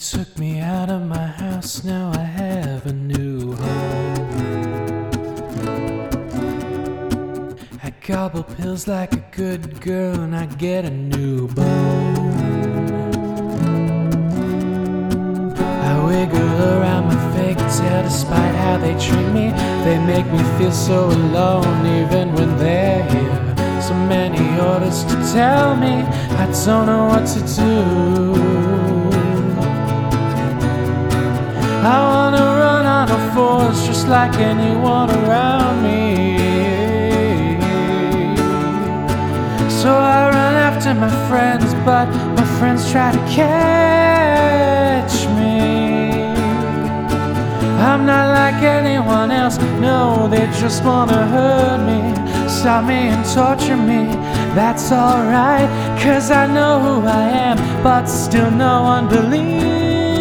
took me out of my house, now I have a new home. I gobble pills like a good girl and I get a new bone. I wiggle around my fake tail despite how they treat me. They make me feel so alone even when they're here. So many orders to tell me, I don't know what to do. I wanna run on all fours just like anyone around me. So I run after my friends, but my friends try to catch me. I'm not like anyone else, no, they just wanna hurt me, stop me and torture me. That's alright, 'cause I know who I am, but still no one believes.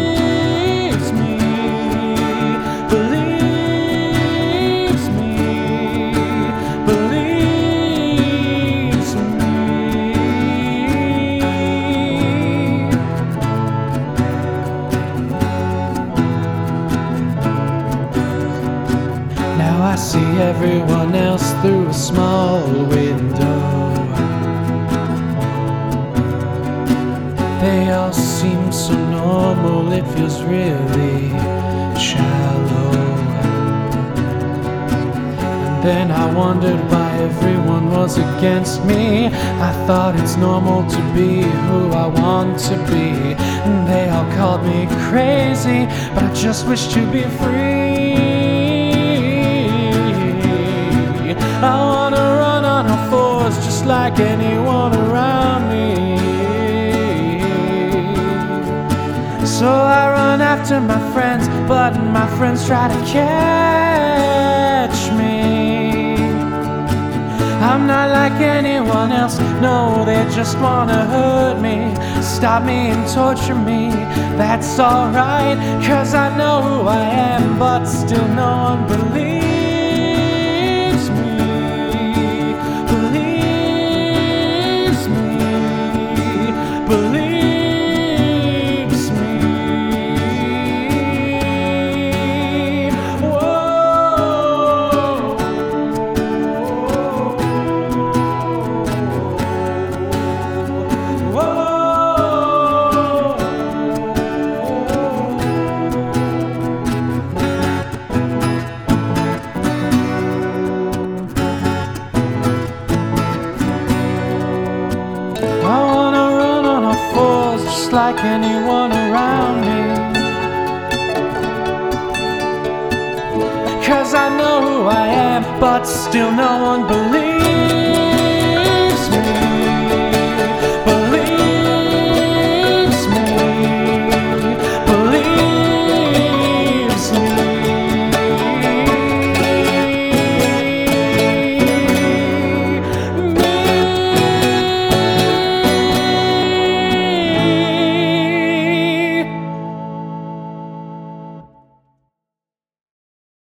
I see everyone else through a small window. They all seem so normal, it feels really shallow. And then I wondered why everyone was against me. I thought it's normal to be who I want to be. And they all called me crazy, but I just wish to be free. I wanna run on all fours just like anyone around me. So I run after my friends, but my friends try to catch me. I'm not like anyone else, no, they just wanna hurt me, stop me and torture me. That's alright, 'cause I know who I am, but still no one believes. Like anyone around me, 'cause I know who I am, but still no one believes.